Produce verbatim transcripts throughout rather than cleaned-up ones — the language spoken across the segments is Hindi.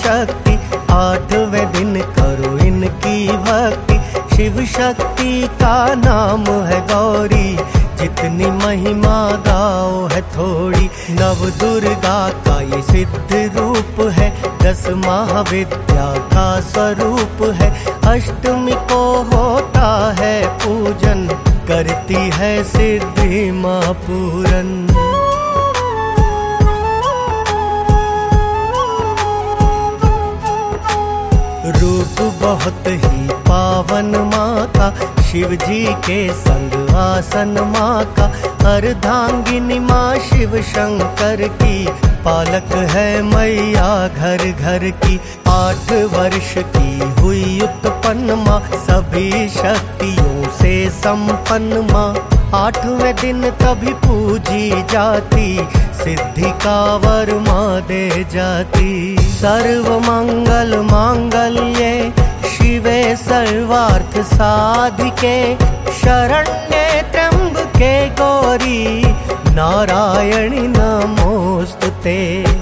शक्ति, आठवें दिन करो इनकी भक्ति। शिव शक्ति का नाम है गौरी, जितनी महिमा गाओ है थोड़ी। नव दुर्गा का ये सिद्ध रूप है, दस महाविद्या का स्वरूप है। अष्टमी को होता है पूजन, करती है सिद्धि माँ पूरन। रूप बहुत ही पावन माँ का, शिव जी के संग आसन माँ का। अर्धांगिनी माँ शिव शंकर की, पालक है मैया घर घर की। आठ वर्ष की हुई उत्पन्न माँ, सभी शक्तियों से संपन्न माँ। आठवें दिन तभी पूजी जाती, सिद्धि का वर माँ दे जाती। सर्व मंगल मांगल्ये शिवे सर्वार्थ साधिके, शरण्ये त्र्यंबके गौरी नारायणी नमोस्तुते।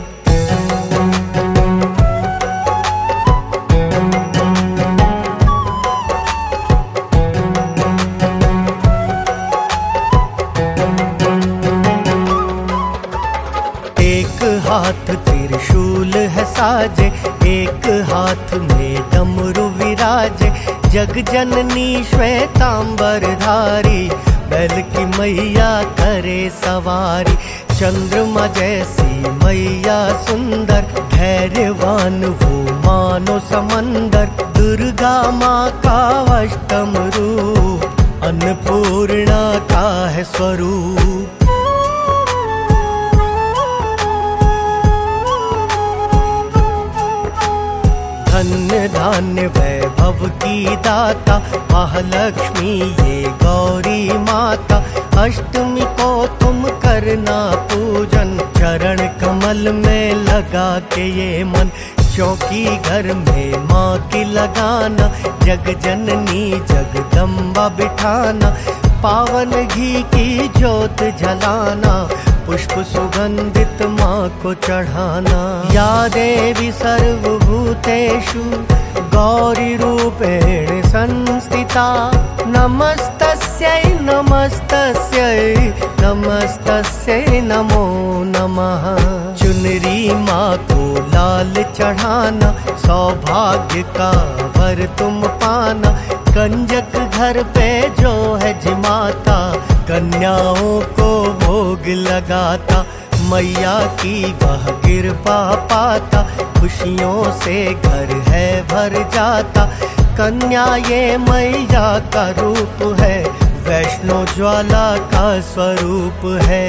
एक हाथ त्रिशूल है साजे, एक हाथ में डमरू विराजे। जग जननी श्वेतांबर धारी, बैल की मैया करे सवारी। चंद्रमा जैसी मैया सुंदर, धैर्यवान वो मानो समंदर। दुर्गा माँ का अष्टम रूप, अन्नपूर्णा का है स्वरूप। धन्य धान्य वैभव की दाता, महालक्ष्मी ये गौरी माता। अष्टमी को तुम करना पूजन, चरण कमल में लगा के ये मन। चौकी घर में माँ की लगाना, जग जननी जगदम्बा बिठाना। पावन घी की ज्योत जलाना, पुष्प सुगंधित माँ को चढ़ाना। या देवी सर्वभूतेषु गौरी रूपेण संस्थिता, नमस्तस्यै नमस्तस्यै नमस्तस्यै नमो नमः। चुनरी माँ को लाल चढ़ाना, सौभाग्य का वर तुम पाना। कंजक घर पे जो है जिमाता, कन्याओं को भोग लगाता। मैया की वह कृपा पाता, खुशियों से घर है भर जाता। कन्या ये मैया का रूप है, वैष्णो ज्वाला का स्वरूप है।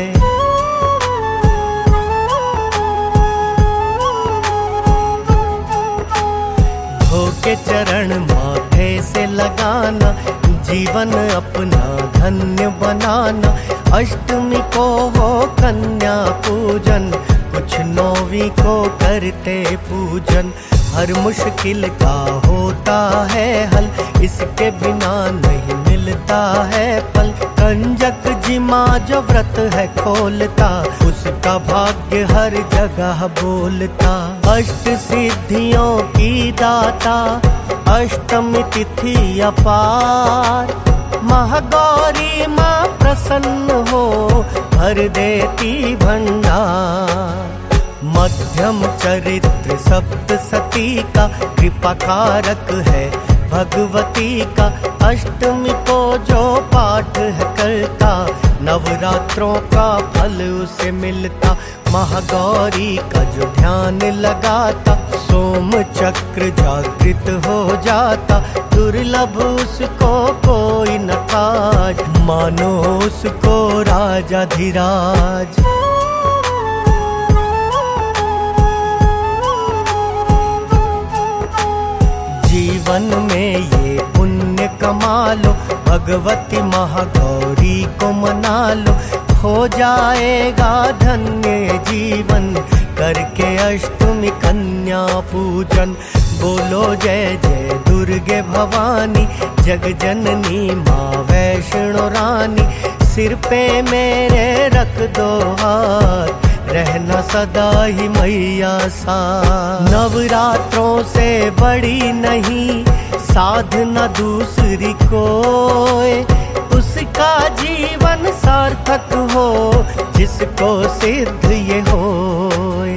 धोके चरण माथे से लगाना, जीवन अपना धन्य बनाना। अष्टमी को हो कन्या पूजन, कुछ नौवीं को करते पूजन। हर मुश्किल का होता है हल, इसके बिना नहीं मिलता है फल। कंजक जी माँ जो व्रत है खोलता, उसका भाग्य हर जगह बोलता। अष्ट सिद्धियों की दाता, अष्टमी तिथि अपार। महागौरी माँ प्रसन्न हो, भर देती भंडार। मध्यम चरित्र सप्तसती का, कृपा कारक है भगवती का। अष्टमी को जो पाठ है करता, नवरात्रों का फल उसे मिलता। महागौरी का जो ध्यान लगाता, सोम चक्र जागृत हो जाता। दुर्लभ उसको कोई न काज, मानो उसको राजाधिराज। जीवन में ये पुण्य कमा लो, भगवती महागौरी को मना लो। हो जाएगा धन्य जीवन, करके अष्टमी कन्या पूजन। बोलो जय जय दुर्गे भवानी, जग जननी माँ वैष्णो रानी। सिर पे मेरे रख दो हाथ, रहना सदा ही मैया सा। नवरात्रों से बड़ी नहीं साधना दूसरी कोई, उसका जीवन सार्थक हो जिसको सिद्ध ये होए।